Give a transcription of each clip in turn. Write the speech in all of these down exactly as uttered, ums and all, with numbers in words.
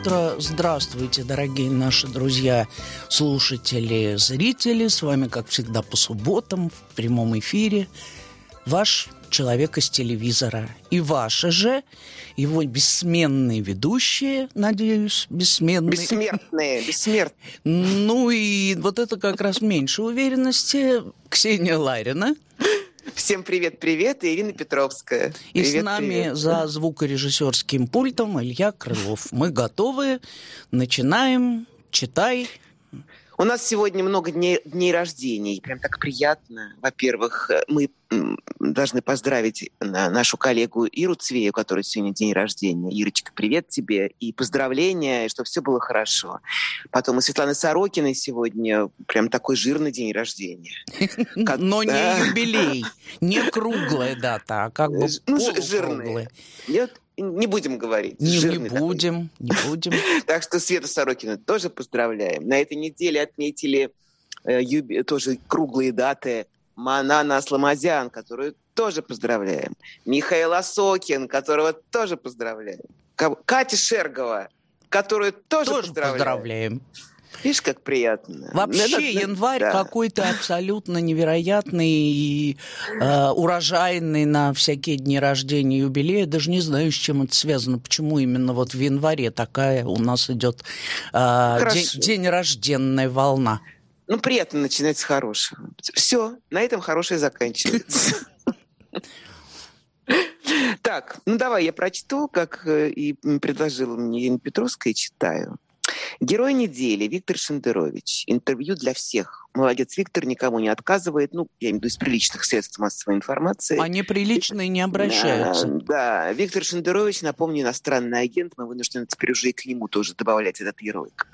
утро. Здравствуйте, дорогие наши друзья, слушатели, зрители. С вами, как всегда, по субботам в прямом эфире ваш человек из телевизора. И ваши же, его бессменные ведущие, надеюсь, бессменные. Бессмертные, бессмертные. Ну и вот это как раз меньше уверенности. Ксения Ларина. Всем привет-привет, и Ирина Петровская. И привет, с нами привет. за звукорежиссерским пультом Илья Крылов. Мы готовы, начинаем, читай. У нас сегодня много дней, дней рождений. Прям так приятно. Во-первых, мы должны поздравить нашу коллегу Иру Цвею, у которой сегодня день рождения. Ирочка, привет тебе. И поздравления, и чтобы все было хорошо. Потом у Светланы Сорокиной сегодня прям такой жирный день рождения. Но не юбилей, не круглая дата, а как бы полукруглая. Нет, не будем говорить. Не, не будем, не будем. Так что Свету Сорокину тоже поздравляем. На этой неделе отметили э, юби... тоже круглые даты Манана Асламазян, которую тоже поздравляем. Михаил Осокин, которого тоже поздравляем. Катя Шергова, которую тоже, тоже поздравляем. поздравляем. Видишь, как приятно. Вообще, это, январь да. какой-то абсолютно невероятный и э, урожайный на всякие дни рождения и юбилеи. Даже не знаю, с чем это связано. Почему именно вот в январе такая у нас идет э, день, день рожденная волна. Ну, приятно начинать с хорошего. Все, на этом хорошее заканчивается. Так, ну давай я прочту, как и предложила мне Ирина Петровская, читаю. Герой недели Виктор Шендерович. Интервью для всех. Молодец, Виктор, никому не отказывает. Ну, я имею в виду из приличных средств массовой информации. А неприличные не обращаются. Да, да. Виктор Шендерович, напомню, иностранный агент. Мы вынуждены теперь уже и к нему тоже добавлять этот ярлык.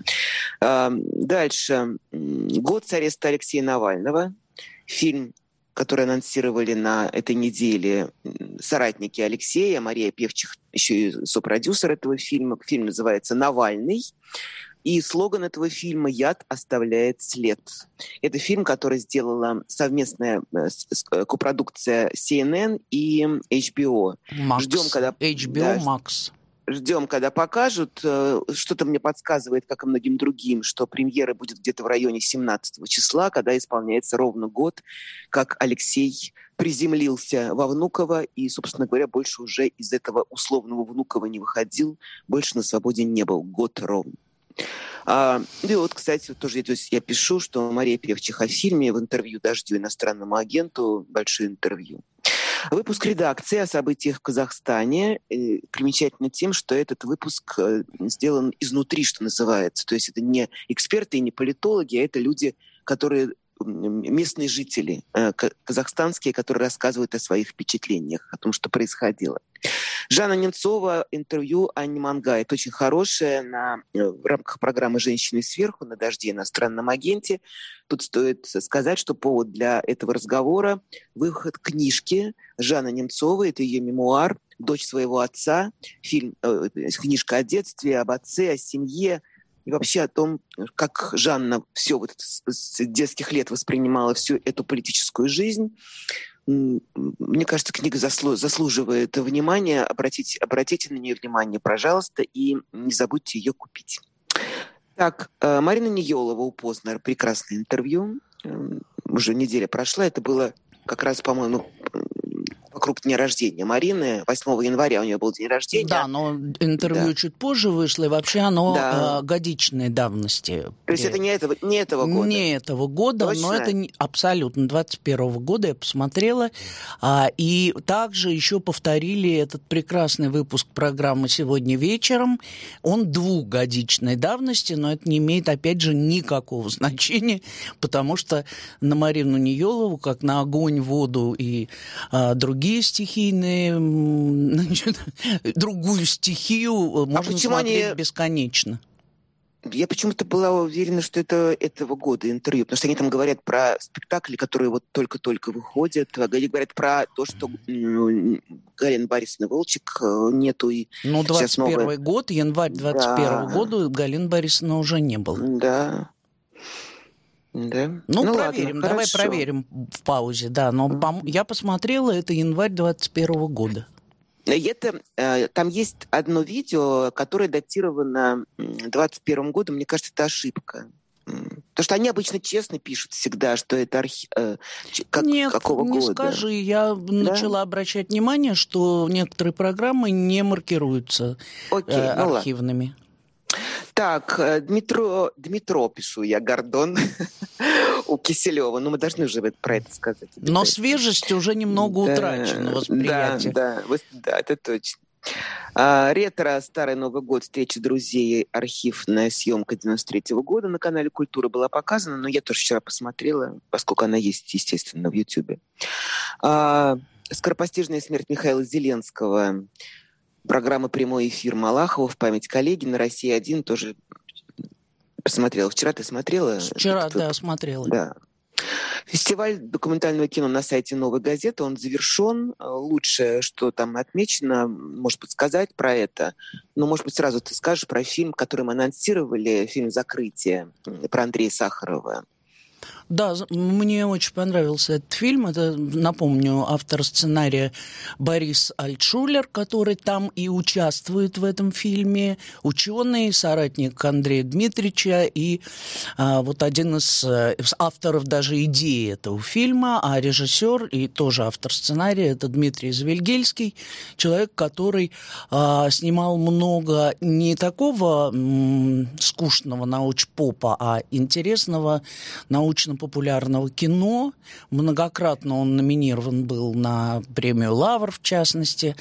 Дальше. Год с ареста Алексея Навального. Фильм, который анонсировали на этой неделе соратники Алексея, Мария Певчих, еще и сопродюсер этого фильма. Фильм называется «Навальный». И слоган этого фильма «Яд оставляет след». Это фильм, который сделала совместная копродукция си эн эн и эйч би о. Max. Ждем, когда... эйч би о да, Max. Ждем, когда покажут. Что-то мне подсказывает, как и многим другим, что премьера будет где-то в районе семнадцатого числа, когда исполняется ровно год, как Алексей приземлился во Внуково и, собственно говоря, больше уже из этого условного Внуково не выходил, больше на свободе не был. Год ровно. А, и вот, кстати, тоже то есть я пишу, что Мария Певчих о фильме в интервью «Дождю» иностранному агенту, большое интервью. Выпуск редакции о событиях в Казахстане э, примечательно тем, что этот выпуск э, сделан изнутри, что называется. То есть это не эксперты и не политологи, а это люди, которые местные жители э, казахстанские, которые рассказывают о своих впечатлениях, о том, что происходило. Жанна Немцова, интервью Анне Мангай. Это очень хорошее на, в рамках программы «Женщины сверху» на «Дожде» иностранном агенте. Тут стоит сказать, что повод для этого разговора – выход книжки Жанны Немцовой. Это ее мемуар «Дочь своего отца». Фильм, э, книжка о детстве, об отце, о семье. И вообще о том, как Жанна все вот с детских лет воспринимала всю эту политическую жизнь. Мне кажется, книга заслу- заслуживает внимания. Обратите, обратите на нее внимание, пожалуйста, и не забудьте ее купить. Так, Марина Ниелова у Познера. Прекрасное интервью. Уже неделя прошла. Это было как раз, по-моему, вокруг дня рождения Марины. восьмого января у нее был день рождения. Да, но интервью да. чуть позже вышло, и вообще оно да. годичной давности. То есть это не этого, не этого года? Не этого года, Точно? но это не, абсолютно двадцать первого года я посмотрела. А, и также еще повторили этот прекрасный выпуск программы «Сегодня вечером». Он двухгодичной давности, но это не имеет, опять же, никакого значения, потому что на Марину Ниелову, как на огонь, воду и а, другие стихийные, значит, другую стихию а можно смотреть они... бесконечно. Я почему-то была уверена, что это этого года интервью, потому что они там говорят про спектакли, которые вот только-только выходят, они говорят про то, что ну, Галины Борисовны Волчек нету. И ну, двадцать первый новая... год, январь двадцать первого да. года Галины Борисовны уже не было. Да. Да. Ну, ну, проверим, ладно, давай хорошо. проверим в паузе, да. Но mm-hmm. я посмотрела, это январь двадцать первого года. Это, там есть одно видео, которое датировано двадцать первым годом. Мне кажется, это ошибка. Потому что они обычно честно пишут всегда, что это архив... Как, Нет, какого не года. скажи. Я да? начала обращать внимание, что некоторые программы не маркируются Окей, э, ну архивными. Ладно. Так, Дмитро, Дмитро, пишу я, Гордон у Киселева. Ну, мы должны уже про это сказать. Но свежесть уже немного да, утрачена, восприятие. Да, да, да, это точно. А, ретро «Старый Новый год», встреча друзей, архивная съемка девяносто третьего года на канале «Культура» была показана, но я тоже вчера посмотрела, поскольку она есть, естественно, в Ютьюбе. А, «Скоропостижная смерть» Михаила Зеленского, программа «Прямой эфир» Малахова в память коллеги на Россия один тоже посмотрела. Вчера ты смотрела? Вчера, да, смотрела. Да. Фестиваль документального кино на сайте «Новой газеты», он завершен. Лучшее, что там отмечено, может быть, сказать про это. Но, может быть, сразу ты скажешь про фильм, который мы анонсировали, фильм «Закрытие» про Андрея Сахарова. Да, мне очень понравился этот фильм. Это, напомню, автор сценария Борис Альтшулер, который там и участвует в этом фильме. Ученый, соратник Андрея Дмитриевича и а, вот один из, из авторов даже идеи этого фильма, а режиссер и тоже автор сценария — это Дмитрий Завильгельский, человек, который а, снимал много не такого м, скучного научпопа, а интересного научно популярного кино. Многократно он номинирован был на премию «Лавр», в частности.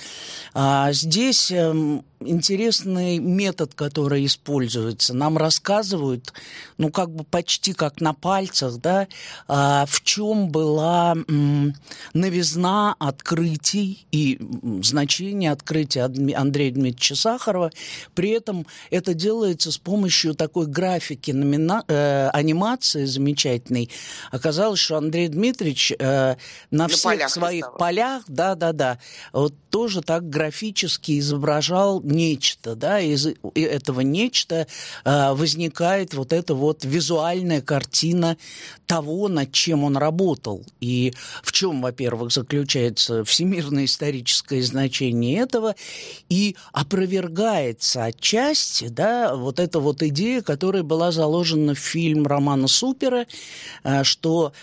А здесь э, интересный метод, который используется. Нам рассказывают, ну, как бы почти как на пальцах, да, а, в чем была м, новизна открытий и м, значение открытия Андрея Дмитриевича Сахарова. При этом это делается с помощью такой графики, номина... э, анимации замечательной. Оказалось, что Андрей Дмитриевич э, на, на всех полях своих рисовал. полях, да-да-да, вот тоже так графически изображал нечто, да, из этого нечто э, возникает вот эта вот визуальная картина того, над чем он работал. И в чем, во-первых, заключается всемирное историческое значение этого, и опровергается отчасти, да, вот эта вот идея, которая была заложена в фильм Романа Супера, э, что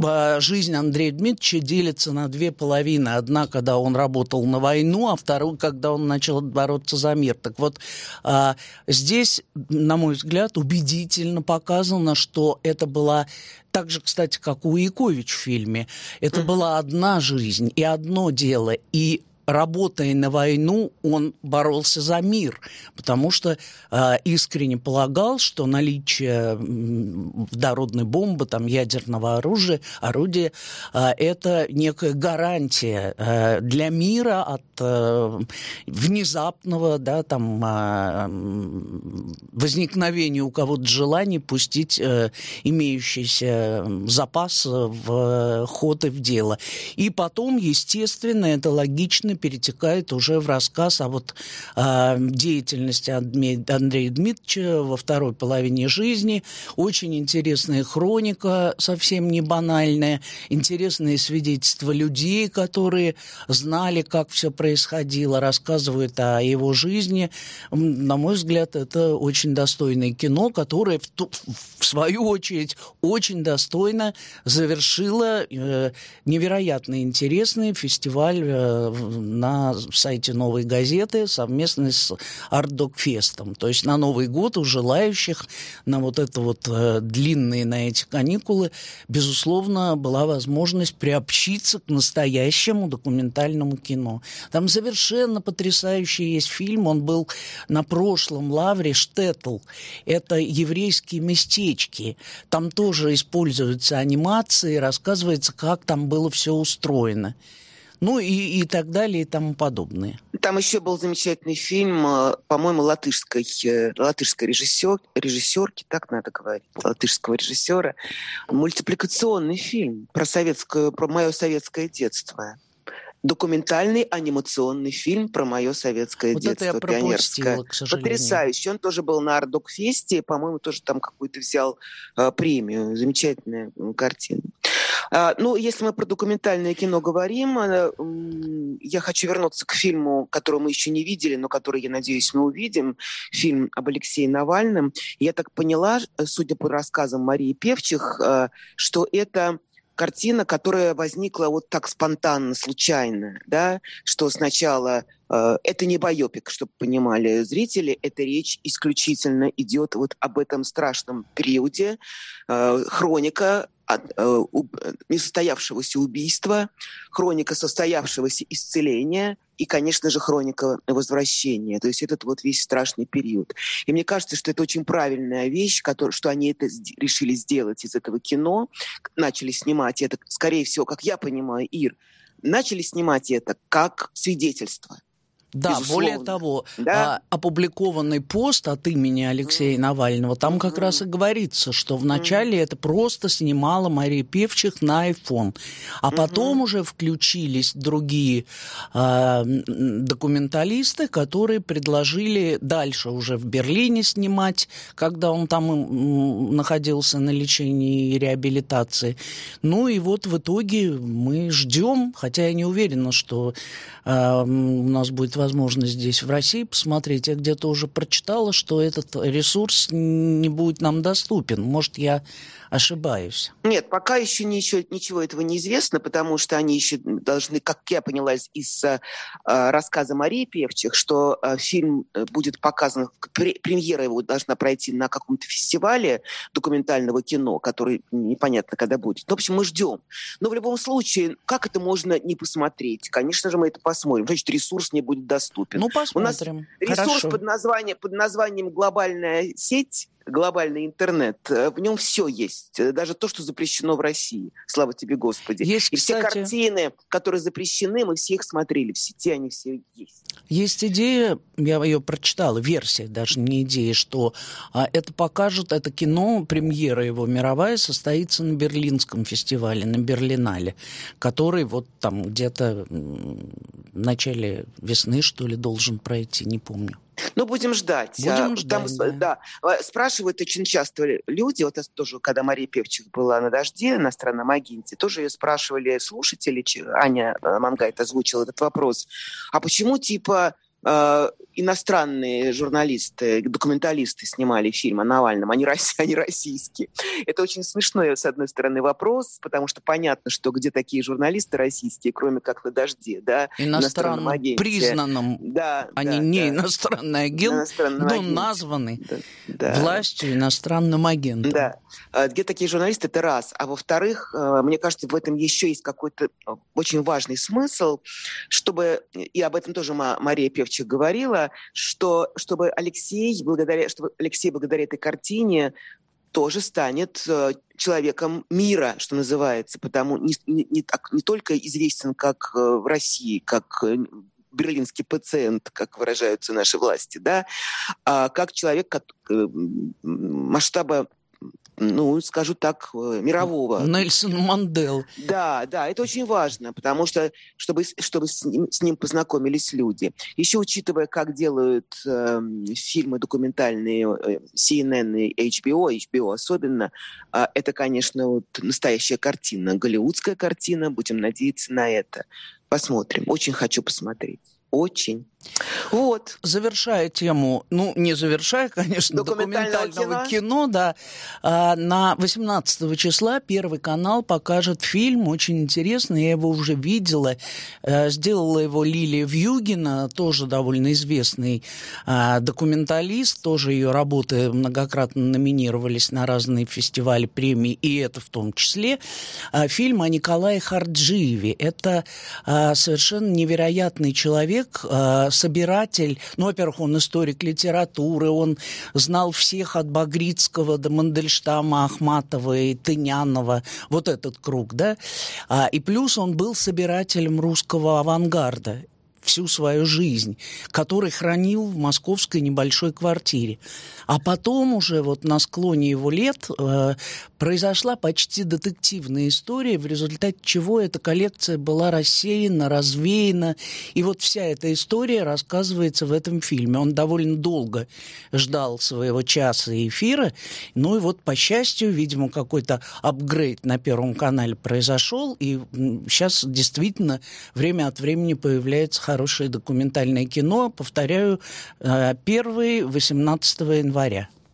жизнь Андрея Дмитриевича делится на две половины. Одна, когда он работал на войну, а вторую, когда он начал бороться за мир. Так вот, здесь, на мой взгляд, убедительно показано, что это была так же, кстати, как у Якович в фильме. Это mm-hmm. была одна жизнь и одно дело. И работая на войну, он боролся за мир, потому что э, искренне полагал, что наличие водородной бомбы, там, ядерного оружия, орудия, э, это некая гарантия э, для мира от э, внезапного, да, там, э, возникновения у кого-то желания пустить э, имеющийся запас в ход и в дело. И потом, естественно, это логично перетекает уже в рассказ о вот э, деятельности Андрея Дмитриевича во второй половине жизни. Очень интересная хроника, совсем не банальная, интересные свидетельства людей, которые знали, как все происходило, рассказывают о его жизни. На мой взгляд, это очень достойное кино, которое в, ту, в свою очередь очень достойно завершило э, невероятно интересный фестиваль э, на сайте «Новой газеты» совместно с Арт-Док-фестом. То есть на Новый год у желающих на вот это вот э, длинные на эти каникулы, безусловно, была возможность приобщиться к настоящему документальному кино. Там совершенно потрясающий есть фильм. Он был на прошлом лавре «Штеттл». Это еврейские местечки. Там тоже используются анимации, рассказывается, как там было все устроено. Ну и, и так далее, и тому подобное. Там еще был замечательный фильм, по-моему, латышской, латышской режиссер, режиссерки, так надо говорить, латышского режиссера. Мультипликационный фильм про советское, про мое советское детство. Документальный анимационный фильм про мое советское вот детство это я пионерское. к сожалению. Потрясающе. Он тоже был на Ардокфесте, по-моему, тоже там какую-то взял э, премию. Замечательная э, картина. А, ну, если мы про документальное кино говорим, э, э, я хочу вернуться к фильму, который мы еще не видели, но который, я надеюсь, мы увидим. Фильм об Алексее Навальном. Я так поняла, судя по рассказам Марии Певчих, э, что это картина, которая возникла вот так спонтанно, случайно, да, что сначала э, это не байопик, чтобы понимали зрители, это речь исключительно идет вот об этом страшном периоде, э, хроника от, э, несостоявшегося убийства, хроника состоявшегося исцеления и, конечно же, хроника возвращения. То есть этот вот весь страшный период. И мне кажется, что это очень правильная вещь, который, что они это решили сделать из этого кино, начали снимать это, скорее всего, как я понимаю, Ир, начали снимать это как свидетельство. Да, безусловно. Более того, да? а, опубликованный пост от имени Алексея mm. Навального, там mm-hmm. как раз и говорится, что вначале mm. это просто снимала Мария Певчих на айфон, а mm-hmm. потом уже включились другие а, документалисты, которые предложили дальше уже в Берлине снимать, когда он там м, находился на лечении и реабилитации. Ну и вот в итоге мы ждем, хотя я не уверена, что а, у нас будет возможность здесь в России посмотреть. Я где-то уже прочитала, что этот ресурс не будет нам доступен. Может, я ошибаюсь? Нет, пока еще ничего, ничего этого не известно, потому что они еще должны, как я поняла из э, рассказа Марии Певчих, что э, фильм будет показан, пре- премьера его должна пройти на каком-то фестивале документального кино, который непонятно когда будет. Ну, в общем, мы ждем. Но в любом случае, как это можно не посмотреть? Конечно же, мы это посмотрим. Значит, ресурс не будет доступен. Ну, посмотрим. У нас ресурс под названием, под названием «Глобальная сеть», глобальный интернет, в нем все есть. Даже то, что запрещено в России. Слава тебе, Господи. Есть, и все кстати, картины, которые запрещены, мы все их смотрели. В сети они все есть. Есть идея, я ее прочитала, версия, даже не идея, что а, это покажет, это кино, премьера его мировая, состоится на Берлинском фестивале, на Берлинале, который вот там где-то в начале весны, что ли, должен пройти, не помню. Ну, будем ждать. Будем а, ждать, там, да. да. Спрашивают очень часто люди, вот тоже, когда Мария Певчих была на «Дожде», на странном агенте, тоже ее спрашивали слушатели, Аня Мангайт озвучила этот вопрос, а почему, типа, э, иностранные журналисты, документалисты снимали фильм о Навальном, а не, а не российские? Это очень смешной, с одной стороны, вопрос, потому что понятно, что где такие журналисты российские, кроме как на «Дожде», да? Иностранном агенте. Признанном, да, они да, не да. иностранный агент, но агенте. названы да, да. властью иностранным агентом. Да. Где такие журналисты, это раз. А во-вторых, мне кажется, в этом еще есть какой-то очень важный смысл, чтобы, и об этом тоже Мария Певчих говорила, что чтобы Алексей, благодаря, чтобы Алексей благодаря этой картине тоже станет э, человеком мира, что называется, потому не, не, не, так, не только известен как э, в России, как э, берлинский пациент, как выражаются наши власти, да, а как человек как, э, масштаба, ну, скажу так, мирового. Нельсон Мандел. Да, да, это очень важно, потому что, чтобы, чтобы с, ним, с ним познакомились люди. Еще учитывая, как делают э, фильмы документальные э, си эн эн и эйч би о, эйч би о особенно, э, это, конечно, вот настоящая картина, голливудская картина, будем надеяться на это. Посмотрим, очень хочу посмотреть. Очень. Вот. Завершая тему, ну, не завершая, конечно, документального, документального кино, кино да, а, на восемнадцатого числа Первый канал покажет фильм, очень интересный, я его уже видела, а, сделала его Лилия Вьюгина, тоже довольно известный а, документалист, тоже ее работы многократно номинировались на разные фестивали, премии, и это в том числе. А, фильм о Николае Харджиеве. Это а, совершенно невероятный человек, а, собиратель, ну, во-первых, он историк литературы, он знал всех от Багрицкого до Мандельштама, Ахматова и Тынянова, вот этот круг, да, а, и плюс он был собирателем русского авангарда. всю свою жизнь, который хранил в московской небольшой квартире. А потом уже вот на склоне его лет э, произошла почти детективная история, в результате чего эта коллекция была рассеяна, развеяна. И вот вся эта история рассказывается в этом фильме. Он довольно долго ждал своего часа эфира. Ну и вот, по счастью, видимо, какой-то апгрейд на Первом канале произошел. И сейчас действительно время от времени появляется хорошее документальное кино. Повторяю, первый восемнадцатого января.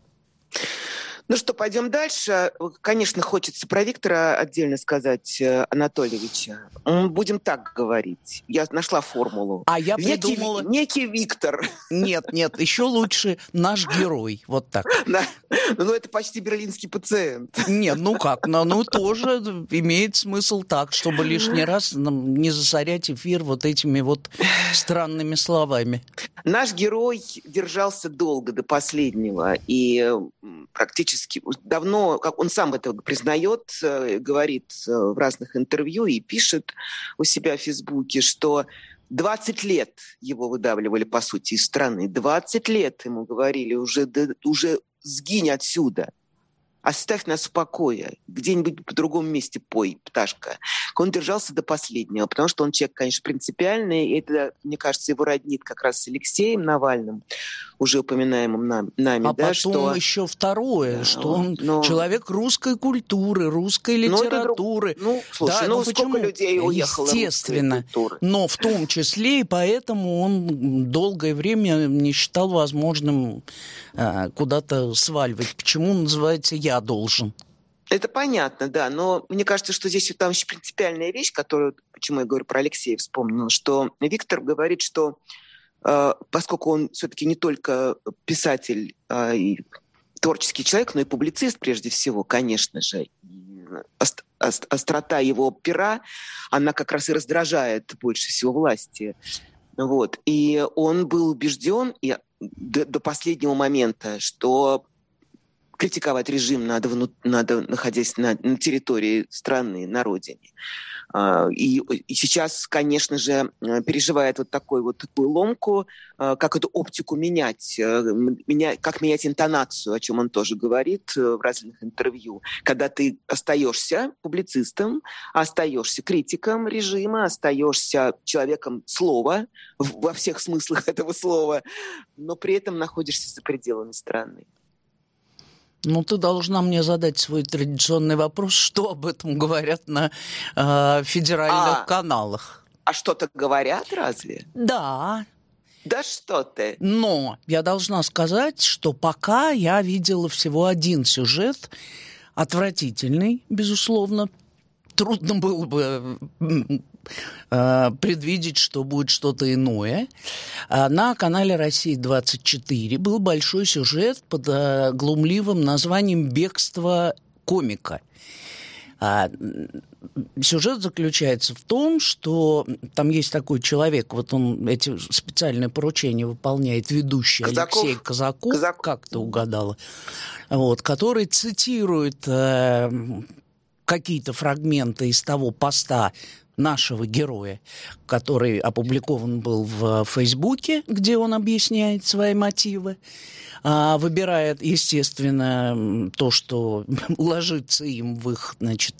Ну что, пойдем дальше. Конечно, хочется про Виктора отдельно сказать, Анатольевича. Будем так говорить. Я нашла формулу. А я некий, придумала... Некий Виктор. Нет, нет, еще лучше наш герой. Вот так. Да. Ну, это почти берлинский пациент. Нет, ну как, ну, ну тоже имеет смысл так, чтобы лишний раз не засорять эфир вот этими вот странными словами. Наш герой держался долго, до последнего, и практически давно, как он сам это признает, говорит в разных интервью и пишет у себя в Фейсбуке, что двадцать лет его выдавливали, по сути, из страны. двадцать лет ему говорили, уже, да, уже сгинь отсюда. Оставь нас в покое. Где-нибудь в другом месте пой, пташка. Он держался до последнего, потому что он человек, конечно, принципиальный. И это, мне кажется, его роднит как раз с Алексеем Навальным, уже упоминаемым нам, нами. А да, потом что... еще второе, да, что он но... человек русской культуры, русской литературы. Ну, друг... ну слушай, да, ну, ну сколько почему? людей уехало Естественно, культуры. Но в том числе и поэтому он долгое время не считал возможным э, куда-то сваливать. Почему он называется «я должен»? Это понятно, да, но мне кажется, что здесь там еще принципиальная вещь, которую, почему я говорю про Алексея, вспомнила, что Виктор говорит, что э, поскольку он все-таки не только писатель э, и творческий человек, но и публицист прежде всего, конечно же, ост- ост- острота его пера, она как раз и раздражает больше всего власти. Вот. И он был убежден и до, до последнего момента, что критиковать режим надо, вну, надо находясь на, на территории страны, на родине. И, и сейчас, конечно же, переживает вот, такой, вот такую ломку, как эту оптику менять, меня, как менять интонацию, о чем он тоже говорит в разных интервью. Когда ты остаешься публицистом, остаешься критиком режима, остаешься человеком слова, во всех смыслах этого слова, но при этом находишься за пределами страны. Ну, ты должна мне задать свой традиционный вопрос, что об этом говорят на э, федеральных а, каналах. А что-то говорят разве? Да. Да что ты? Но я должна сказать, что пока я видела всего один сюжет, отвратительный, безусловно. Трудно было бы э, предвидеть, что будет что-то иное. На канале «Россия двадцать четыре» был большой сюжет под э, глумливым названием «Бегство комика». А, сюжет заключается в том, что там есть такой человек, вот он эти специальные поручения выполняет, ведущий Казаков. Алексей Казаков, Казак... как ты угадала, вот, который цитирует э, какие-то фрагменты из того поста нашего героя, который опубликован был в Фейсбуке, где он объясняет свои мотивы, выбирает, естественно, то, что ложится им в их, значит,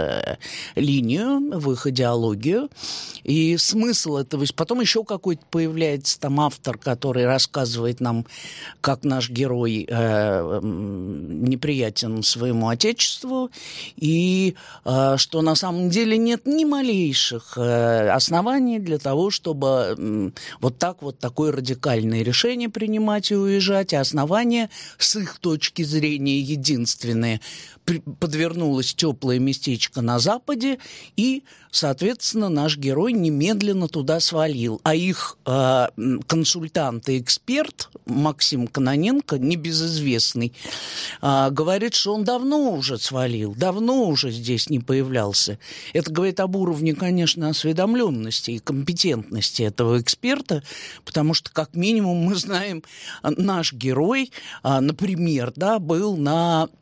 линию, в их идеологию. И смысл этого... Потом еще какой-то появляется там автор, который рассказывает нам, как наш герой э, неприятен своему отечеству, и э, что на самом деле нет ни малейших э, оснований для того, чтобы э, вот так вот такое радикальное решение принимать и уезжать, а основания с их точки зрения единственные. Подвернулось теплое местечко на Западе, и, соответственно, наш герой немедленно туда свалил. А их э, консультант и эксперт Максим Кононенко, небезызвестный, э, говорит, что он давно уже свалил, давно уже здесь не появлялся. Это говорит об уровне, конечно, осведомленности и компетентности этого эксперта, потому что, как минимум, мы знаем, наш герой, э, например, да, был на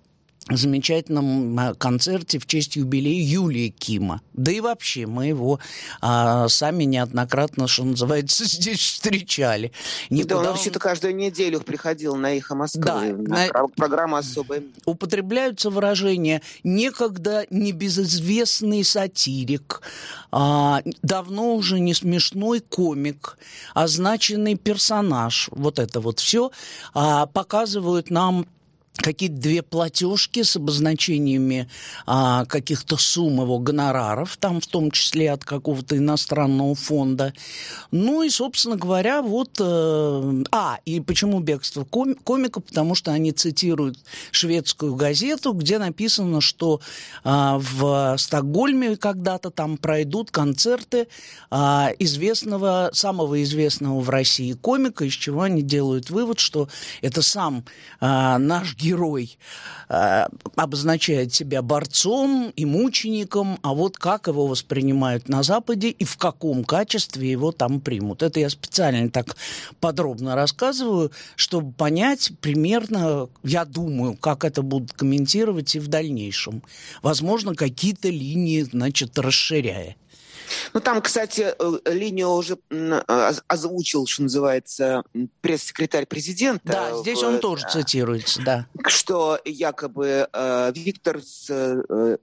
замечательном концерте в честь юбилея Юлии Кима. Да и вообще мы его а, сами неоднократно, что называется, здесь встречали. Никуда да, он вообще-то каждую неделю приходил на «Эхо Москвы», да, на на... программа «Особая». Употребляются выражения «некогда небезызвестный сатирик», а, «давно уже не смешной комик», «означенный персонаж». Вот это вот все а, показывают нам какие-то две платежки с обозначениями а, каких-то сумм его гонораров, там в том числе от какого-то иностранного фонда. Ну и, собственно говоря, вот... Э, а, и почему бегство ком- комика? Потому что они цитируют шведскую газету, где написано, что а, в Стокгольме когда-то там пройдут концерты а, известного, самого известного в России комика, из чего они делают вывод, что это сам а, наш герой э, обозначает себя борцом и мучеником, а вот как его воспринимают на Западе и в каком качестве его там примут. Это я специально так подробно рассказываю, чтобы понять примерно, я думаю, как это будут комментировать и в дальнейшем. Возможно, какие-то линии, значит, расширяя. Ну, там, кстати, линию уже озвучил, что называется, пресс-секретарь президента. Да, здесь в, он тоже цитируется, да. Что якобы э, Виктор, с, э,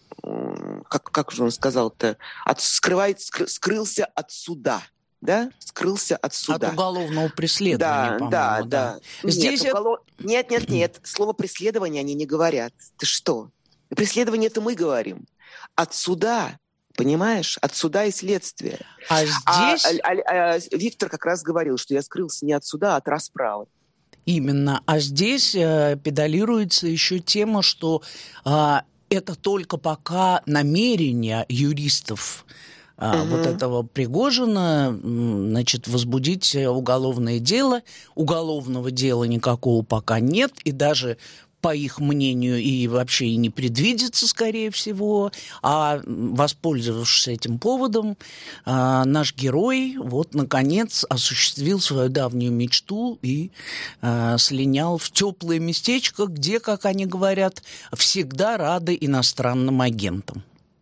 как, как же он сказал-то, от, скрывает, скры, скрылся от суда. Да? Скрылся от суда. От уголовного преследования, да, по-моему. Да, да, да. Здесь нет, уголов... нет, нет, нет. Слово преследование они не говорят. Ты что? Преследование это мы говорим. От суда... Понимаешь? От суда и следствия. А здесь... А, а, а, Виктор как раз говорил, что я скрылся не от суда, а от расправы. Именно. А здесь э, педалируется еще тема, что э, это только пока намерение юристов э, угу. вот этого Пригожина, значит, возбудить уголовное дело. Уголовного дела никакого пока нет, и даже... по их мнению, и вообще и не предвидится, скорее всего, а воспользовавшись этим поводом, наш герой вот, наконец, осуществил свою давнюю мечту и слинял в теплое местечко, где, как они говорят, всегда рады иностранным агентам.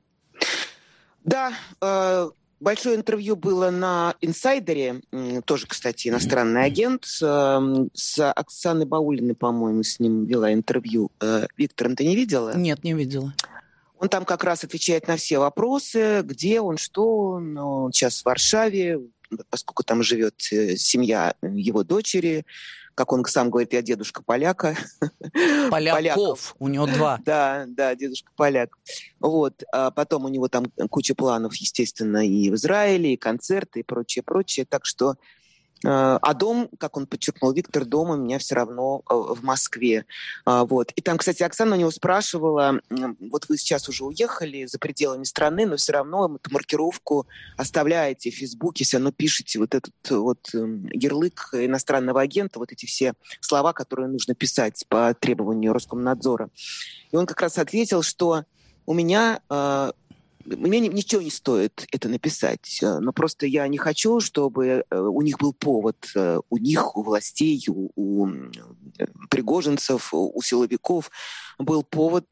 Да, большое интервью было на «Инсайдере», тоже, кстати, иностранный агент, с Оксаной Баулиной, по-моему, с ним вела интервью. Виктор, ты не видела? Нет, не видела. Он там как раз отвечает на все вопросы, где он, что он, он сейчас в Варшаве, поскольку там живет семья его дочери. Как он сам говорит, я дедушка поляка. Поляков, Поляков. У него два. Да, да, дедушка поляк. Вот. А потом у него там куча планов, естественно, и в Израиле, и концерты, и прочее, прочее. Так что... А дом, как он подчеркнул, Виктор, дом у меня все равно в Москве. Вот. И там, кстати, Оксана у него спрашивала, вот вы сейчас уже уехали за пределами страны, но все равно эту маркировку оставляете в Фейсбуке, все равно пишете вот этот вот ярлык иностранного агента, вот эти все слова, которые нужно писать по требованию Роскомнадзора. И он как раз ответил, что у меня... Мне ничего не стоит это написать, но просто я не хочу, чтобы у них был повод, у них, у властей, у, у пригожинцев, у силовиков был повод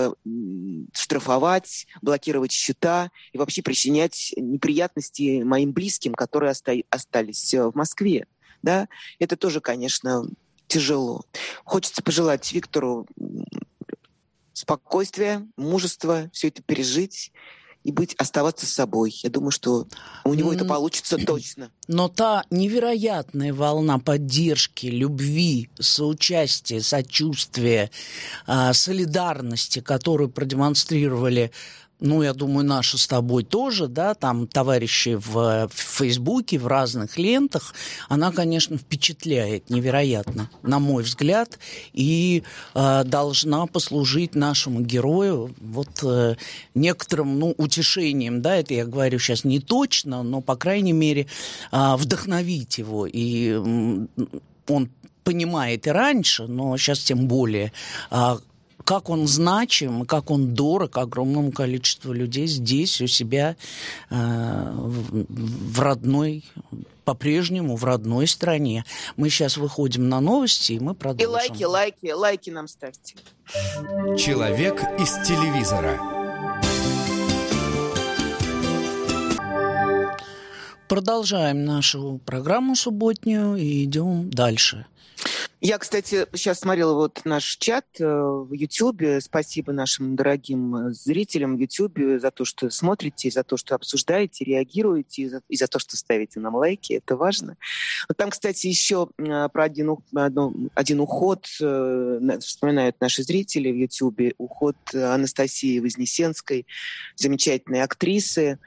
штрафовать, блокировать счета и вообще причинять неприятности моим близким, которые оста- остались в Москве. Да? Это тоже, конечно, тяжело. Хочется пожелать Виктору спокойствия, мужества, все это пережить и быть, оставаться собой. Я думаю, что у него это получится точно. Но та невероятная волна поддержки, любви, соучастия, сочувствия, солидарности, которую продемонстрировали, ну, я думаю, наши с тобой тоже, да, там товарищи в, в Фейсбуке, в разных лентах, она, конечно, впечатляет невероятно, на мой взгляд, и э, должна послужить нашему герою вот э, некоторым, ну, утешением, да, это я говорю сейчас не точно, но, по крайней мере, э, вдохновить его, и э, он понимает и раньше, но сейчас тем более, э, как он значим, как он дорог огромному количеству людей здесь, у себя э, в родной, по-прежнему в родной стране. Мы сейчас выходим на новости, и мы продолжим. И лайки, лайки, лайки нам ставьте. Человек из телевизора. Продолжаем нашу программу субботнюю и идем дальше. Я, кстати, сейчас смотрела вот наш чат в Ютьюбе. Спасибо нашим дорогим зрителям в Ютьюбе за то, что смотрите, за то, что обсуждаете, реагируете, и за, и за то, что ставите нам лайки. Это важно. Вот там, кстати, еще про один, один уход вспоминают наши зрители в Ютьюбе. Уход Анастасии Вознесенской, замечательной актрисы,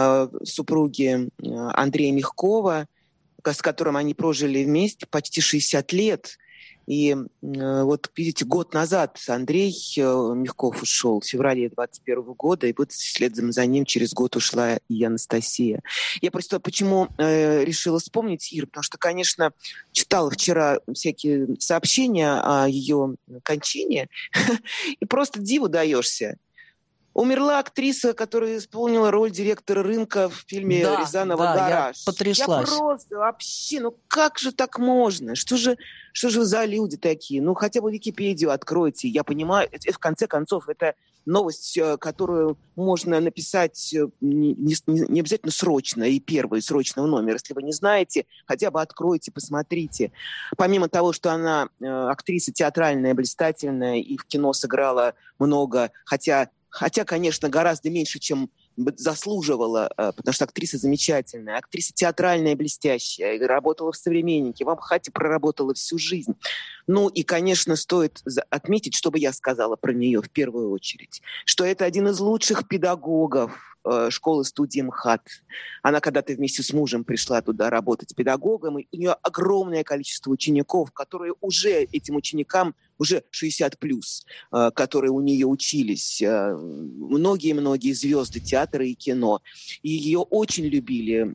супруги Андрея Мягкова, с которым они прожили вместе почти шестьдесят лет. И вот, видите, год назад Андрей Мягков ушел, в феврале двадцать первого года, и вот следом за ним через год ушла и Анастасия. Я просто почему э, решила вспомнить Иру, потому что, конечно, читала вчера всякие сообщения о ее кончине, и просто диву даешься. Умерла актриса, которая исполнила роль директора рынка в фильме да, Рязанова да, «Гараж». Я потряслась. Я просто вообще, ну как же так можно? Что же, что же за люди такие? Ну хотя бы Википедию откройте. Я понимаю, это, в конце концов, это новость, которую можно написать не, не, не обязательно срочно, и первый срочного номера. Если вы не знаете, хотя бы откройте, посмотрите. Помимо того, что она э, актриса театральная, блистательная, и в кино сыграла много, хотя... Хотя, конечно, гораздо меньше, чем заслуживала, потому что актриса замечательная. Актриса театральная, блестящая. Работала в «Современнике». В «Амхате» проработала всю жизнь. Ну и, конечно, стоит отметить, что бы я сказала про нее в первую очередь, что это один из лучших педагогов школы-студии МХАТ. Она когда-то вместе с мужем пришла туда работать педагогом, и у нее огромное количество учеников, которые уже этим ученикам уже шестьдесят плюс, которые у нее учились. Многие-многие звезды театра и кино. И ее очень любили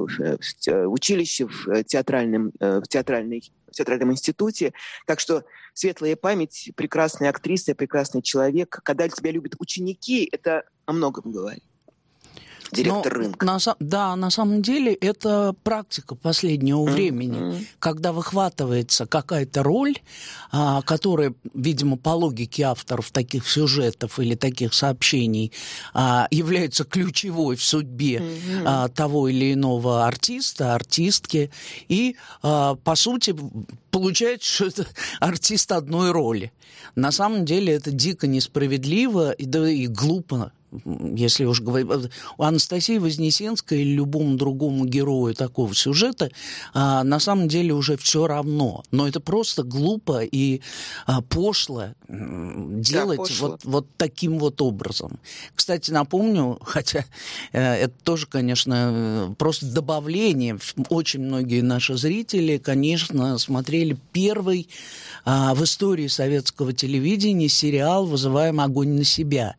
в училище, в театральном, в театральной, в театральном институте. Так что светлая память, прекрасная актриса, прекрасный человек. Когда тебя любят ученики, это о многом говорит. Директор Но, рынка. На, да, на самом деле это практика последнего mm-hmm. времени, когда выхватывается какая-то роль, а, которая, видимо, по логике авторов таких сюжетов или таких сообщений а, является ключевой в судьбе mm-hmm. а, того или иного артиста, артистки, и, а, по сути, получается, что это артист одной роли. На самом деле это дико несправедливо и, да, и глупо. Если уж говорить, у Анастасии Вознесенской или любому другому герою такого сюжета а, на самом деле уже все равно. Но это просто глупо и а, пошло делать да, пошло. Вот, вот таким вот образом. Кстати, напомню, хотя э, это тоже, конечно, просто добавление. Очень многие наши зрители, конечно, смотрели первый а, в истории советского телевидения сериал «Вызываем огонь на себя».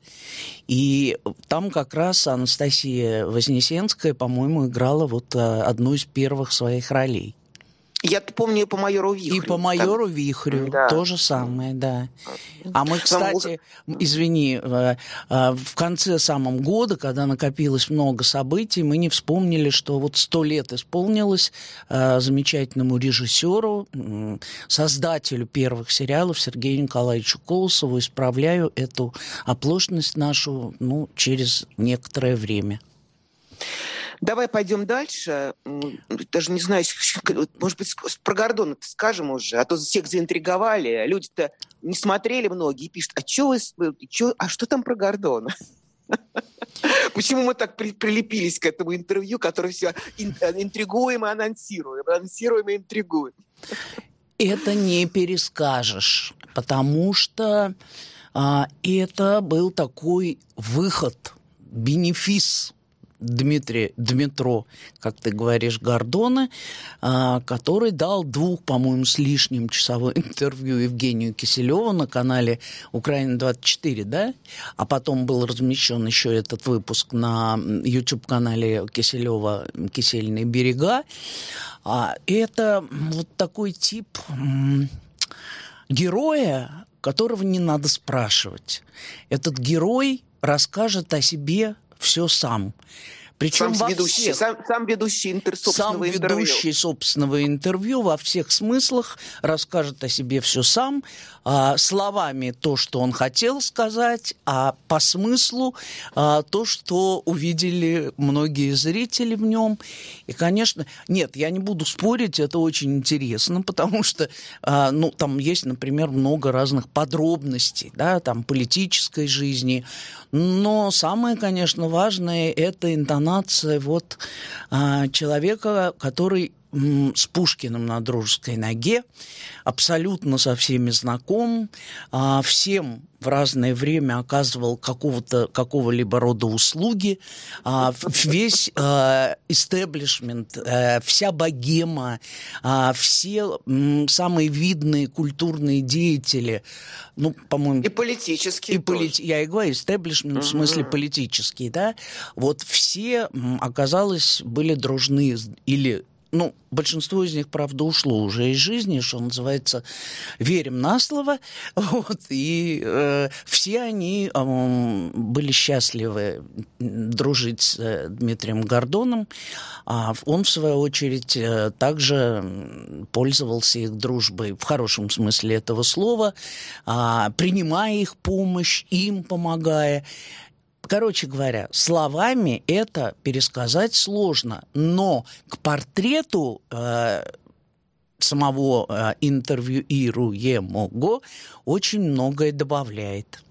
И там как раз Анастасия Вознесенская, по-моему, играла вот одну из первых своих ролей. Я помню по «Майору Вихрю». И по «Майору так... Вихрю» да. то же самое, да. А мы, кстати, извини, в конце самого года, когда накопилось много событий, мы не вспомнили, что вот сто лет исполнилось замечательному режиссеру, создателю первых сериалов Сергею Николаевичу Колосову. Исправляю эту оплошность нашу, ну, через некоторое время. Давай пойдем дальше. Даже не знаю, может быть, про Гордона скажем уже, а то всех заинтриговали. Люди-то не смотрели многие и пишут, а, чё вы, чё, а что там про Гордона? Почему мы так при, прилепились к этому интервью, которое все интригуем и анонсируем, анонсируем и интригуем? Это не перескажешь, потому что а, это был такой выход, бенефис Дмитрия, Дмитро, как ты говоришь, Гордона, а, который дал двух, по-моему, с лишним часовое интервью Евгению Киселеву на канале «Украина двадцать четыре», да? А потом был размещен еще этот выпуск на YouTube-канале Киселева «Кисельные берега». А, это вот такой тип м- героя, которого не надо спрашивать. Этот герой расскажет о себе все сам. Причем сам во ведущий, всех, сам, сам ведущий интер, собственного сам интервью. ведущий собственного интервью во всех смыслах расскажет о себе все сам, а, словами то, что он хотел сказать, а по смыслу а, то, что увидели многие зрители в нем. И, конечно, нет, я не буду спорить, это очень интересно, потому что а, ну, там есть, например, много разных подробностей, да, там, политической жизни, но самое, конечно, важное – это интонация вот а, человека, который м, с Пушкиным на дружеской ноге, абсолютно со всеми знаком, а, всем в разное время оказывал какого-то, какого-либо рода услуги, а, весь истеблишмент, а, вся богема, а, все м, самые видные культурные деятели, ну, по-моему... И политические и полит... Я и говорю, истеблишмент uh-huh. в смысле политический, да, вот все, оказалось, были дружны или... Ну, большинство из них, правда, ушло уже из жизни, что называется, верим на слово. Вот, и э, все они э, были счастливы дружить с э, Дмитрием Гордоном. А он, в свою очередь, э, также пользовался их дружбой в хорошем смысле этого слова, э, принимая их помощь, им помогая. Короче говоря, словами это пересказать сложно, но к портрету э, самого э, интервьюируемого очень многое добавляет.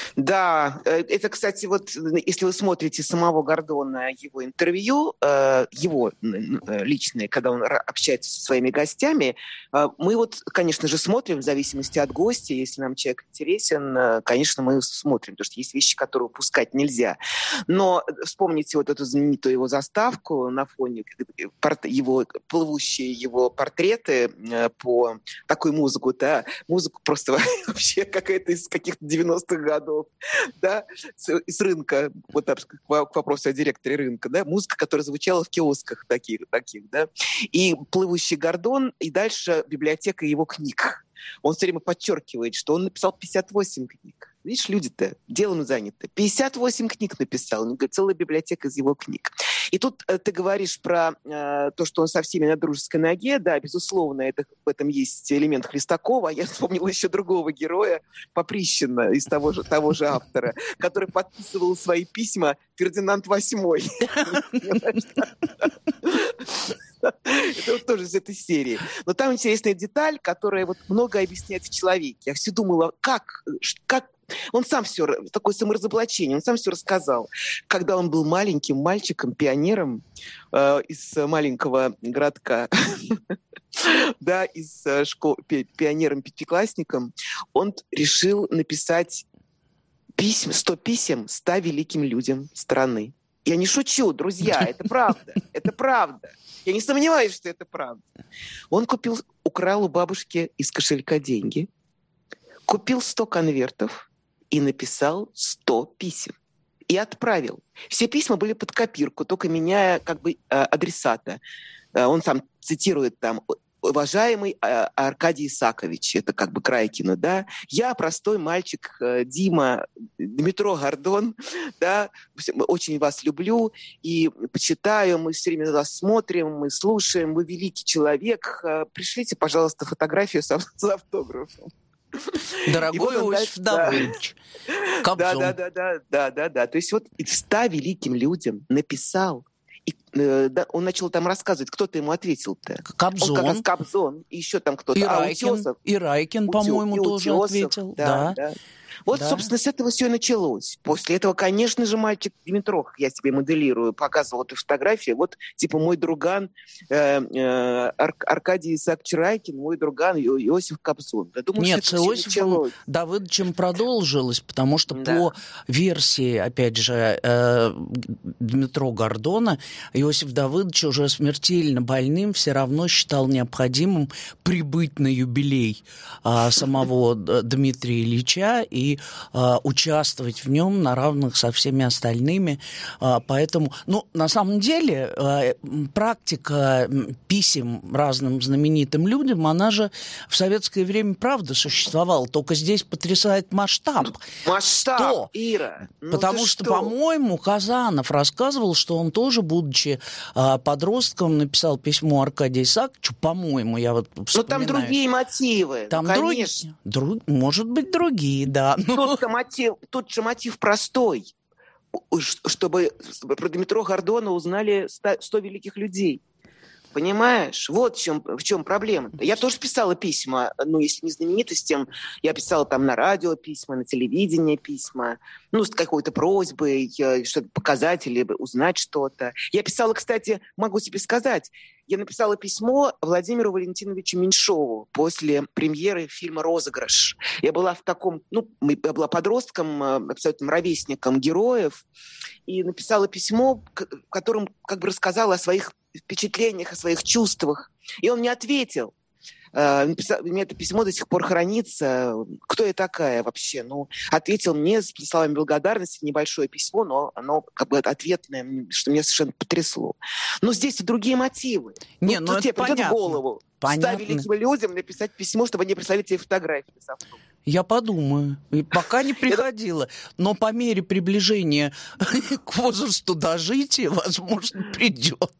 Да, это, кстати, вот если вы смотрите самого Гордона, его интервью, его личное, когда он общается со своими гостями, мы вот, конечно же, смотрим в зависимости от гостя. Если нам человек интересен, конечно, мы смотрим, потому что есть вещи, которые упускать нельзя. Но вспомните вот эту знаменитую его заставку на фоне его, плывущие его портреты по такой музыку, да, музыку просто вообще какая-то из каких-то девяностых годов. Да, с, с рынка, вот так, к вопросу о директоре рынка, да, музыка, которая звучала в киосках таких, таких, да, и плывущий Гордон, и дальше библиотека его книг. Он все время подчеркивает, что он написал пятьдесят восемь книг. Видишь, люди-то делом заняты. пятьдесят восемь книг написал, он говорит, целая библиотека из его книг. И тут э, ты говоришь про э, то, что он со всеми на дружеской ноге, да, безусловно, это, в этом есть элемент Хлестакова. Я вспомнила еще другого героя, Поприщина, из того же, того же автора, который подписывал свои письма Фердинанд восьмой. Это вот тоже из этой серии. Но там интересная деталь, которая вот многое объясняет в человеке. Я все думала, как, как он сам все, такое саморазоблачение, он сам все рассказал. Когда он был маленьким мальчиком, пионером э, из маленького городка, да, из школы, пионером-пятиклассником, он решил написать письма, сто писем ста великим людям страны. Я не шучу, друзья, это правда, это правда. Я не сомневаюсь, что это правда. Он купил, украл у бабушки из кошелька деньги, купил сто конвертов и написал сто писем. И отправил. Все письма были под копирку, только меняя как бы адресата. Он сам цитирует там: «Уважаемый Аркадий Исакович», это как бы Крайкину, да, «я простой мальчик Дима, Дмитро Гордон, да, очень вас люблю и почитаю, мы все время вас смотрим, мы слушаем, вы великий человек, пришлите, пожалуйста, фотографию с, с автографом». Дорогой Иосиф Давыдович, да, да, да, да, да, да, да, то есть вот ста великим людям написал. И, э, да, он начал там рассказывать, кто-то ему ответил-то. Кобзон. Он как раз Кобзон, и еще там кто-то. И а, Райкин, Утесов. и Райкин, Утё, по-моему, и тоже Утесов, ответил. Да, да. да. Вот, да. собственно, с этого все и началось. После этого, конечно же, мальчик Димитров, я себе моделирую, показывал эту фотографию. Вот, типа, мой друган э, э, Ар- Аркадий Исаакович Райкин, мой друган Ио- Иосиф Кобзон. Я думаю, Нет, с Иосифом Давыдовичем продолжилось, потому что да. по версии, опять же, э, Дмитро Гордона, Иосиф Давыдович, уже смертельно больным, все равно считал необходимым прибыть на юбилей а, самого Дмитрия Ильича и а, участвовать в нем на равных со всеми остальными. А, поэтому, ну, на самом деле, а, практика писем разным знаменитым людям, она же в советское время, правда, существовала, только здесь потрясает масштаб. Масштаб, сто. Ира. Ну Потому что, что, по-моему, Казанов рассказывал, что он тоже, будучи а, подростком, написал письмо Аркадию Исааковичу, по-моему, я вот вспоминаю. Ну, там другие мотивы, Там ну, конечно. Друг... Друг... Может быть, другие, да. Тут, мотив, тут же мотив простой. Чтобы про Дмитро Гордона узнали сто великих людей. Понимаешь? Вот в чем, в чем проблема. Я тоже писала письма, ну, если не знаменитостям, я писала там на радио письма, на телевидение письма, ну, с какой-то просьбой что-то показать или узнать что-то. Я писала, кстати, могу тебе сказать, я написала письмо Владимиру Валентиновичу Меньшову после премьеры фильма «Розыгрыш». Я была в таком, ну, я была подростком, абсолютным ровесником героев, и написала письмо, в котором как бы рассказала о своих впечатлениях, о своих чувствах. И он мне ответил. Написал, у меня это письмо до сих пор хранится. Кто я такая вообще? Ну, ответил мне с словами благодарности, небольшое письмо, но оно как бы ответное, что меня совершенно потрясло. Но здесь и другие мотивы. Не, ну, ну тебе это придет понятно. в голову Понятно. ста великим людям написать письмо, чтобы они прислали тебе фотографии с авто. Я подумаю. И пока не приходило. Но по мере приближения к возрасту дожития, возможно, придет.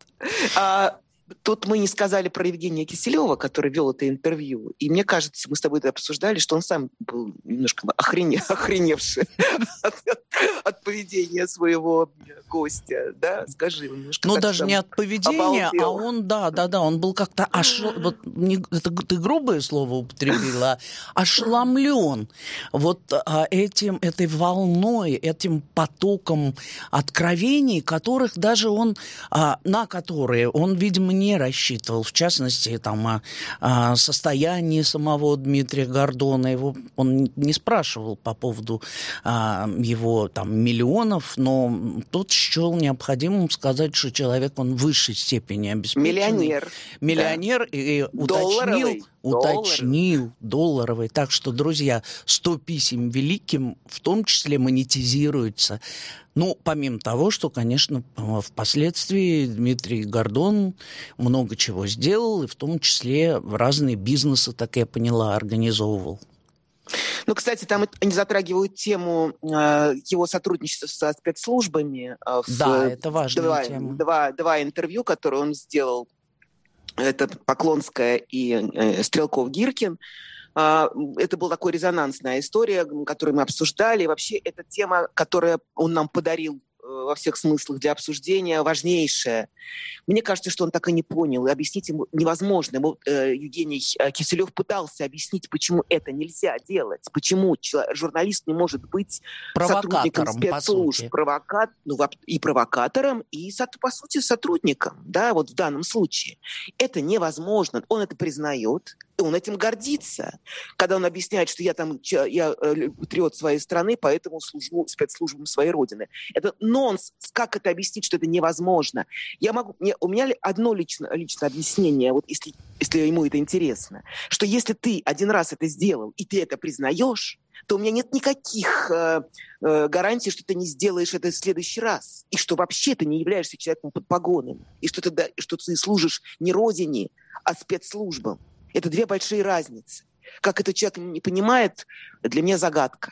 А, тут мы не сказали про Евгения Киселева, который вел это интервью. И мне кажется, мы с тобой это обсуждали, что он сам был немножко охрене, охреневший от, от поведения своего гостя. Да? Скажи, немножко. Ну, даже не от поведения, обалдел. А он, да, да, да, он был как-то ошел... Вот, не, это ты грубое слово употребила, ошеломлен вот а, этим, этой волной, этим потоком откровений, которых даже он, а, на которые он, видимо, не рассчитывал. В частности, там, о, о состоянии самого Дмитрия Гордона. Его он не спрашивал по поводу а, его там, миллионов, но тут счел необходимым сказать, что человек, он в высшей степени обеспеченный. Миллионер. Миллионер, да. И уточнил, уточнил, долларовый. Так что, друзья, сто писем великим в том числе монетизируется. Ну, помимо того, что, конечно, впоследствии Дмитрий Гордон много чего сделал, и в том числе разные бизнесы, так я поняла, организовывал. Ну, кстати, там они затрагивают тему э, его сотрудничества со спецслужбами. Э, да, в, это важная два, тема. Два, два интервью, которые он сделал, это Поклонская и э, Стрелков-Гиркин. Э, это была такая резонансная история, которую мы обсуждали. И вообще, эта тема, которую он нам подарил во всех смыслах для обсуждения, важнейшая. Мне кажется, что он так и не понял, и объяснить ему невозможно. Ему, э, Евгений Киселев пытался объяснить, почему это нельзя делать, почему человек, журналист не может быть сотрудником спецслужб, провокат, ну, и провокатором, и, по сути, сотрудником, да, вот в данном случае. Это невозможно. Он это признает, и он этим гордится. Когда он объясняет, что я там я патриот своей страны, поэтому служу спецслужбам своей родины. Это нонсенс. Как это объяснить, что это невозможно? Я могу, мне, у меня одно личное, личное объяснение, вот если, если ему это интересно, что если ты один раз это сделал, и ты это признаешь, то у меня нет никаких э, э, гарантий, что ты не сделаешь это в следующий раз. И что вообще ты не являешься человеком под погонами. И что ты, да, что ты служишь не родине, а спецслужбам. Это две большие разницы. Как этот человек не понимает, для меня загадка.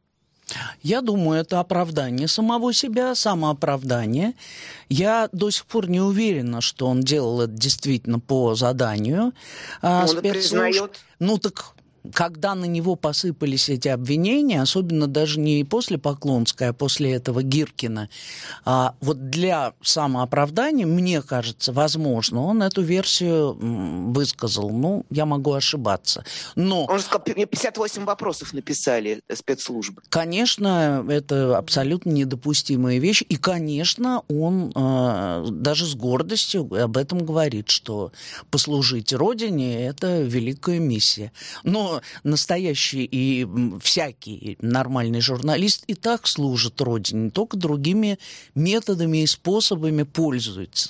Я думаю, это оправдание самого себя, самооправдание. Я до сих пор не уверена, что он делал это действительно по заданию. Он это признает. Ну так... Когда на него посыпались эти обвинения, особенно даже не после Поклонской, а после этого Гиркина, а вот для самооправдания, мне кажется, возможно, он эту версию высказал. Ну, я могу ошибаться. Но... Он же сказал, мне пятьдесят восемь вопросов написали спецслужбы. Конечно, это абсолютно недопустимая вещь. И, конечно, он э, даже с гордостью об этом говорит, что послужить Родине – это великая миссия. Но Но настоящий и всякий нормальный журналист и так служит Родине, только другими методами и способами пользуется.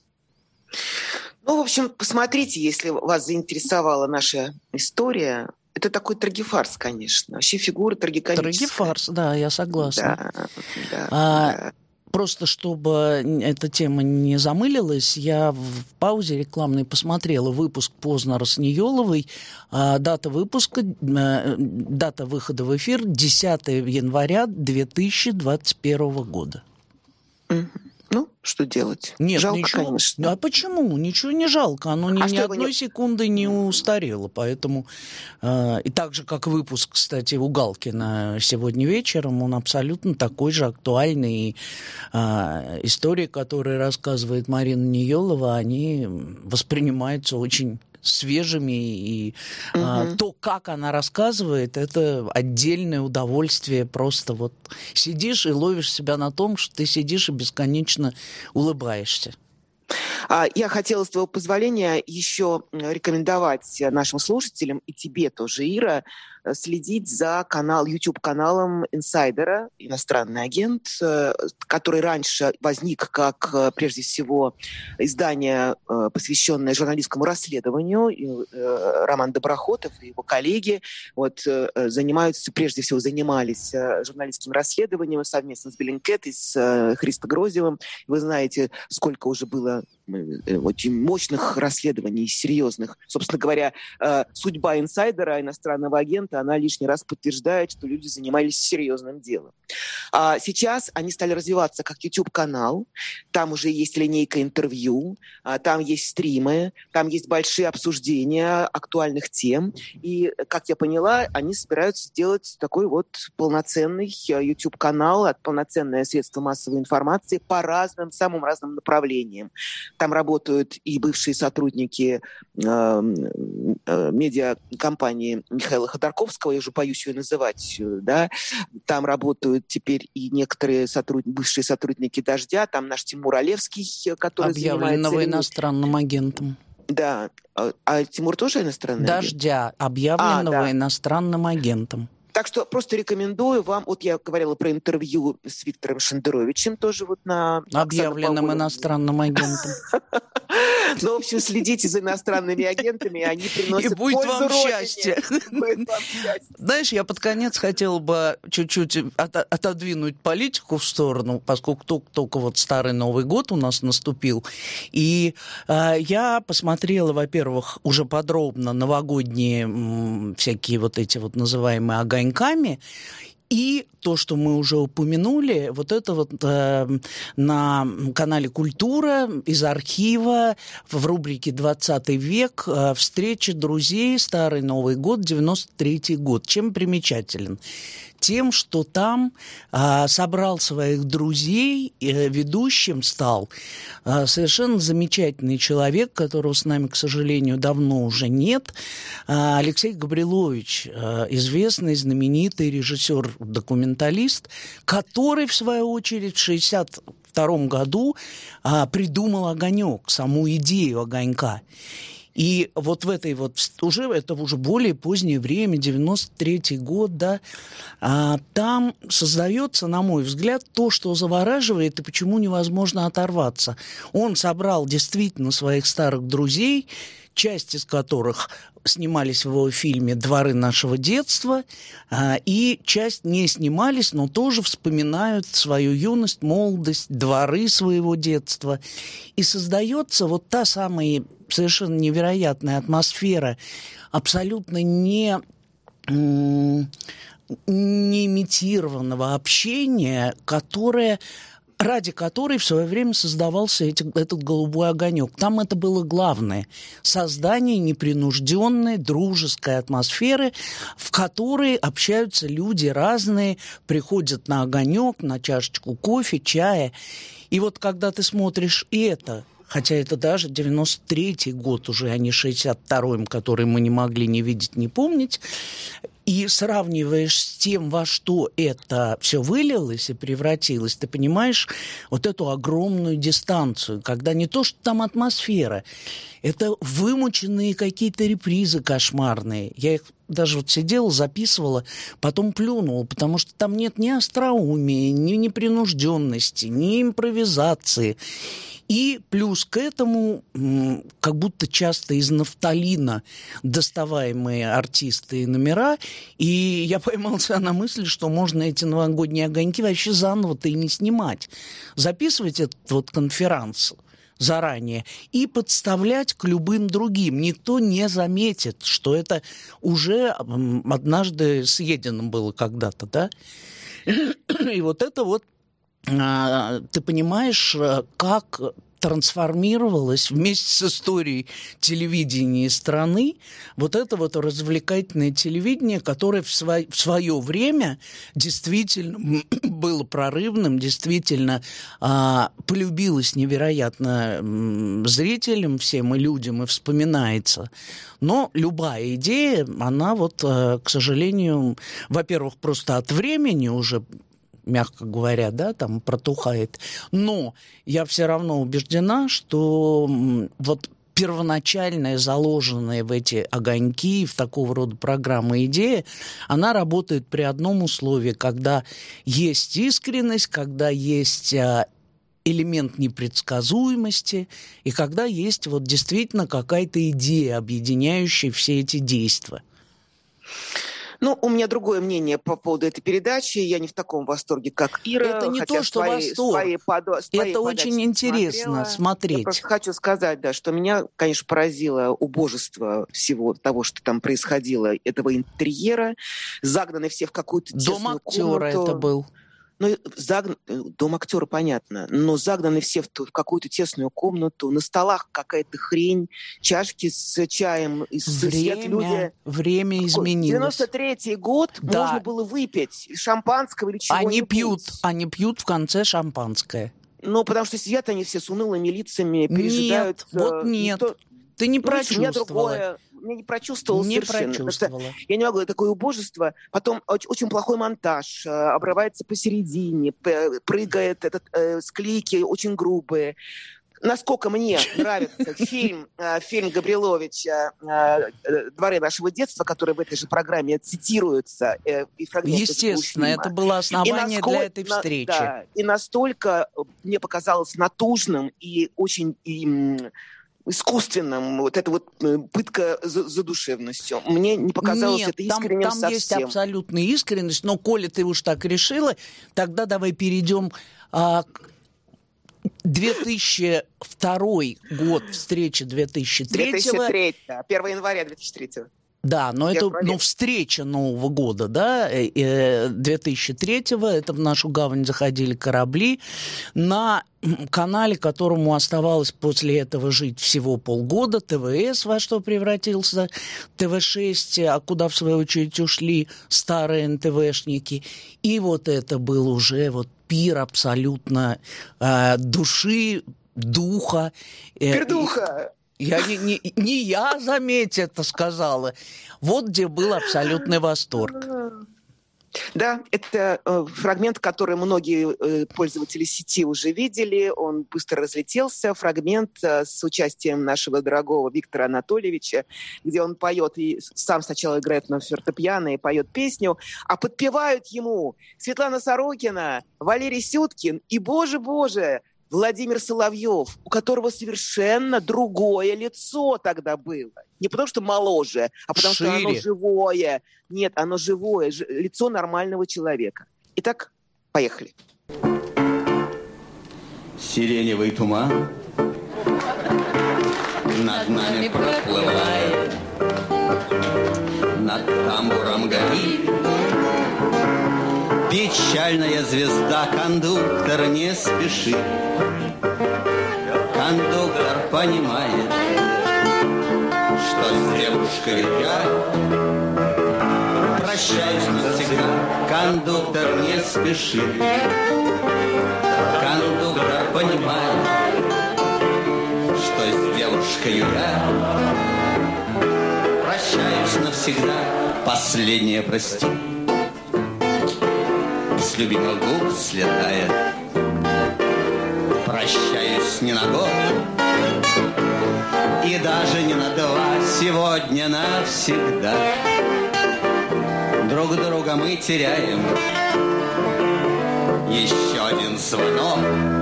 Ну, в общем, посмотрите, если вас заинтересовала наша история. Это такой трагифарс, конечно. Вообще фигура трагикомическая. Трагифарс, да, я согласна. Да, да, а, да. Просто чтобы эта тема не замылилась, я в паузе рекламной посмотрела выпуск Познера с Ниеловой. А, дата выпуска, а, дата выхода в эфир десятого января две тысячи двадцать первого года. Mm-hmm. Ну, что делать? Нет, жалко, ничего. конечно. А почему? Ничего не жалко. Оно ни, а ни одной не... секунды не устарело. Поэтому э, и так же, как выпуск, кстати, у Галкина сегодня вечером, он абсолютно такой же актуальный. И, э, истории, которые рассказывает Марина Ниелова, они воспринимаются очень свежими, и угу. а, то, как она рассказывает, это отдельное удовольствие. Просто вот сидишь и ловишь себя на том, что ты сидишь и бесконечно улыбаешься. Я хотела, с твоего позволения, еще рекомендовать нашим слушателям и тебе тоже, Ира, следить за канал, YouTube-каналом инсайдера, иностранный агент, который раньше возник как, прежде всего, издание, посвященное журналистскому расследованию. Роман Доброхотов и его коллеги вот, занимаются, прежде всего, занимались журналистским расследованием совместно с Беллинкет и с Христо Грозевым. Вы знаете, сколько уже было очень мощных расследований, серьезных. Собственно говоря, судьба инсайдера, иностранного агента, она лишний раз подтверждает, что люди занимались серьезным делом. А сейчас они стали развиваться как YouTube-канал. Там уже есть линейка интервью, там есть стримы, там есть большие обсуждения актуальных тем. И, как я поняла, они собираются сделать такой вот полноценный YouTube-канал, полноценное средство массовой информации по разным, самым разным направлениям. Там работают и бывшие сотрудники э, э, медиакомпании Михаила Ходорковского, я уже боюсь ее называть, да, там работают теперь и некоторые сотруд... бывшие сотрудники «Дождя», там наш Тимур Олевский, который объявленного занимается... иностранным агентом. Да, а, а Тимур тоже иностранный «Дождя», агент? объявленного а, да. иностранным агентом. Так что просто рекомендую вам, вот я говорила про интервью с Виктором Шендеровичем, тоже вот на... Объявленным иностранным агентом. Ну, в общем, следите за иностранными агентами, они приносят пользу И будет вам Родине. счастье. Будет вам счастье. Знаешь, я под конец хотела бы чуть-чуть от- отодвинуть политику в сторону, поскольку только, только вот старый Новый год у нас наступил. И э, я посмотрела, во-первых, уже подробно новогодние м, всякие вот эти вот называемые огоньками. И то, что мы уже упомянули, вот это вот э, на канале «Культура» из архива в рубрике «двадцатый век» э, встреча друзей, старый Новый год, девяносто третий год. Чем примечателен? Тем, что там а, собрал своих друзей, э, ведущим стал а, совершенно замечательный человек, которого с нами, к сожалению, давно уже нет, а, Алексей Габрилович, а, известный, знаменитый режиссер-документалист, который, в свою очередь, в шестьдесят втором году а, придумал «Огонек», саму идею «Огонька». И вот в этой вот, уже, это уже более позднее время, девяносто третий год, да, а, там создается, на мой взгляд, то, что завораживает и почему невозможно оторваться. Он собрал действительно своих старых друзей, часть из которых снимались в его фильме «Дворы нашего детства», и часть не снимались, но тоже вспоминают свою юность, молодость, дворы своего детства. И создается вот та самая совершенно невероятная атмосфера, абсолютно не, не имитированного общения, которое... ради которой в свое время создавался эти, этот голубой огонек. Там это было главное. Создание непринужденной, дружеской атмосферы, в которой общаются люди разные, приходят на огонек, на чашечку кофе, чая. И вот когда ты смотришь и это, хотя это даже девяносто третий год уже, а не шестьдесят второй, который мы не могли не видеть, не помнить, и сравниваешь с тем, во что это все вылилось и превратилось, ты понимаешь вот эту огромную дистанцию, когда не то, что там атмосфера, это вымученные какие-то репризы кошмарные. Я их даже вот сидела, записывала, потом плюнула, потому что там нет ни остроумия, ни непринужденности, ни импровизации. И плюс к этому, как будто часто из нафталина доставаемые артисты и номера. И я поймала себя на мысли, что можно эти новогодние огоньки вообще заново-то и не снимать. Записывать этот вот конферанс заранее и подставлять к любым другим. Никто не заметит, что это уже однажды съедено было когда-то, да? И вот это вот ты понимаешь, как трансформировалось вместе с историей телевидения страны вот это вот развлекательное телевидение, которое в, сво- в свое время действительно было прорывным, действительно а, полюбилось невероятно м, зрителям, всем и людям, и вспоминается. Но любая идея, она вот, а, к сожалению, во-первых, просто от времени уже, мягко говоря, да, там протухает. Но я все равно убеждена, что вот первоначальная, заложенная в эти огоньки, в такого рода программы идея, она работает при одном условии, когда есть искренность, когда есть элемент непредсказуемости, и когда есть вот действительно какая-то идея, объединяющая все эти действия. Ну, у меня другое мнение по поводу этой передачи. Я не в таком восторге, как Ира. Это не то, что свои, восторг. Свои подо... Это очень интересно смотрела. смотреть. Я просто хочу сказать, да, что меня, конечно, поразило убожество всего того, что там происходило, этого интерьера. Загнаны все в какую-то тесную Дом актера комнату. это был. Ну, загн... Дом актера, понятно, но загнаны все в, ту, в какую-то тесную комнату, на столах какая-то хрень, чашки с чаем, и время, люди... время изменилось. девяносто третий год, да. Можно было выпить шампанского или чего-нибудь. Они пьют, они пьют в конце шампанское. Ну, потому что сидят они все с унылыми лицами, пережидают... Нет, вот нет. То... Ты не прочувствовала. Я не прочувствовала не совершенно. Прочувствовала. Я не могу, такое убожество. Потом очень, очень плохой монтаж, обрывается посередине, прыгает этот, э, склейки очень грубые. Насколько мне нравится фильм, фильм Габриловича «Дворы нашего детства», который в этой же программе цитируется. И естественно, это было основание насколько, для этой встречи. Да, и настолько мне показалось натужным и очень... И, искусственным, вот эта вот пытка задушевностью. Мне не показалось Нет, это искренним там, там совсем. есть абсолютная искренность, но, коли ты уж так решила, тогда давай перейдем а, к две тысячи второй год, встреча две тысячи третьего. две тысячи третий, да, первого января две тысячи третьего. Да, но это ну, встреча Нового года, да, две тысячи третьего, это в нашу гавань заходили корабли на канале, которому оставалось после этого жить всего полгода, ТВС, во что превратился ТВ шесть, а куда, в свою очередь, ушли старые эн тэ вэ-шники. И вот это был уже вот пир абсолютно э, души, духа. Пир духа! Я не, не, не я, заметь, это сказала. Вот где был абсолютный восторг. Да, это э, фрагмент, который многие э, пользователи сети уже видели. Он быстро разлетелся. Фрагмент э, с участием нашего дорогого Виктора Анатольевича, где он поет, и сам сначала играет на фортепиано и поет песню, а подпевают ему Светлана Сорокина, Валерий Сюткин и, боже-боже, Владимир Соловьев, у которого совершенно другое лицо тогда было. Не потому что моложе, а потому Шире. Что оно живое. Нет, оно живое, ж- лицо нормального человека. Итак, поехали. Сиреневый туман над нами проплывает, над тамбуром горит печальная звезда. Кондуктор не спешит, кондуктор понимает, что с девушкой я прощаюсь навсегда. Кондуктор не спешит, кондуктор понимает, девушкою я прощаюсь навсегда. Последнее прости с любимых губ слетает. Прощаюсь не на год и даже не на два. Сегодня навсегда друг друга мы теряем. Еще один звонок,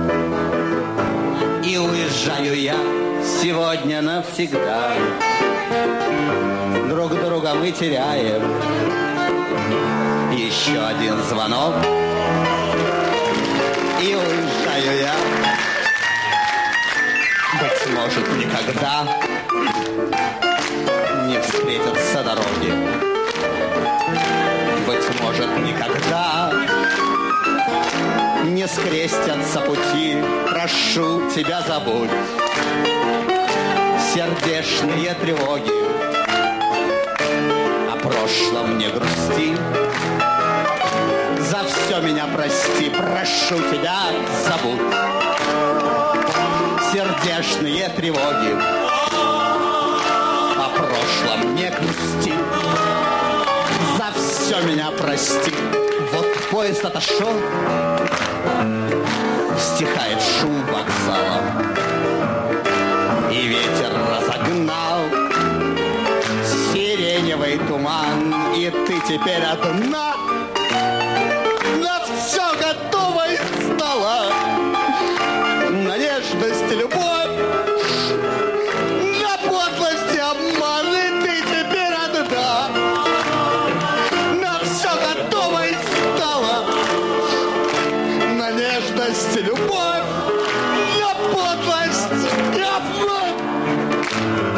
и уезжаю я сегодня навсегда. Друг друга мы теряем. Еще один звонок, и уезжаю я. Быть может, никогда не встретятся дороги. Быть может, никогда не скрестятся пути. Прошу тебя, забудь сердечные тревоги. О прошлом не грусти. За все меня прости. Прошу тебя, забудь сердечные тревоги. О прошлом не грусти. За все меня прости. Вот поезд отошел, стихает шум вокзала, и ветер разогнал сиреневый туман, и ты теперь одна. На все готово и стало, на нежность и любовь, на подлость и обман, и ты теперь одна. На все готово и стало, на нежность и любовь, на подлость и обман.